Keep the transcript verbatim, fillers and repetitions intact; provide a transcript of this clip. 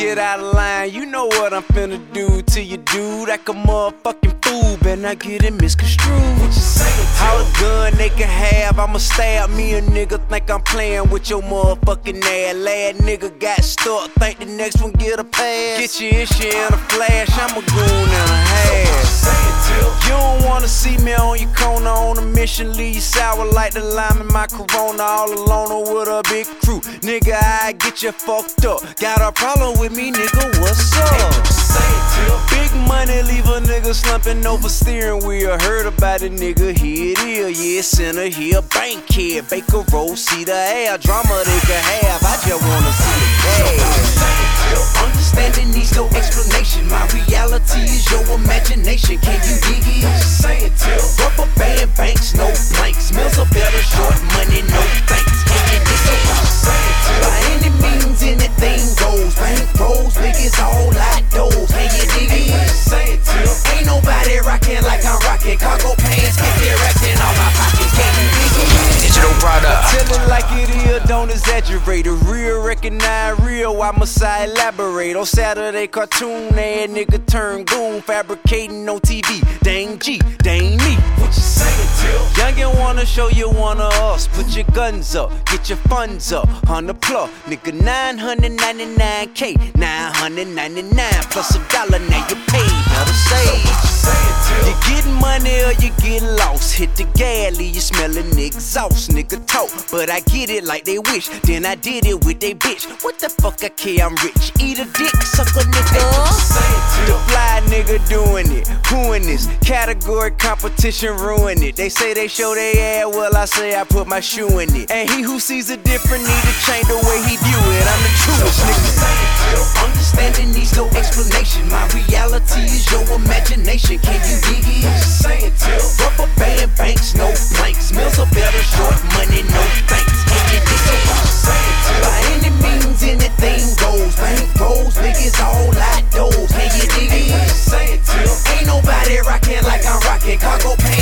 get out of line. You know what I'm finna do to you, dude. Like a motherfucking fool, better not get it misconstrued. How a gun they can have, I'ma stab me a nigga. Think I'm playing with your motherfucking ass. Lad nigga got stuck, think the next one get a pass. Get your issue in a flash, I'm a goon and a half. You don't wanna see me on your corner on a mission, leave you sour like the lime in my Corona. All alone or with a big crew, nigga, I get you fucked up. Got a problem with me, nigga, what's up? Big money leave a nigga slumping over steering wheel. Heard about it, nigga, here it is. Yeah, center here, bank here, Baker Road, see the air. Drama they can have, I just wanna see the cash. Understanding needs no explanation. My reality is your imagination. Can you dig it? Say it till rubber band banks, no blanks. Mills are better, short money, no thanks. Can you dig it? By any means, anything goes. Bank rolls, niggas all like those. Can you dig it? Say it till ain't nobody rockin' like I'm rockin'. Cargo pants, get their racks in all my pockets. Can you dig it? Digital product. Tell it like it is, don't exaggerate. A real recognize real, I must I elaborate. On Saturday cartoon, that nigga turn goon, fabricating on T V. Dang G, dang me. What you saying, Till? Youngin' wanna show you one of us. Put your guns up, get your funds up. Hundred plus, nigga, nine hundred ninety-nine K, nine hundred ninety-nine plus a dollar. Now you paid, better save. You getting money or you get lost. Hit the galley, you smellin' exhaust. Nigga talk, but I get it like they wish. Then I did it with they bitch. What the fuck I care, I'm rich. Eat a dick, suck a nigga. The fly nigga doing it. Who in this category competition ruin it? They say they show they ass, well I say I put my shoe in it. And he who sees it different need to change the way he view it. I'm the truest nigga. Understanding needs no explanation. My reality is your imagination. Can you dig it? Say it till rubber band banks, no blanks. Mills are better, short money, no thanks. Can you dig it? By any means, anything goes. Bank rolls, niggas all like those. Can you dig it? Say it till ain't nobody rockin' like I'm rockin'. Cargo pants.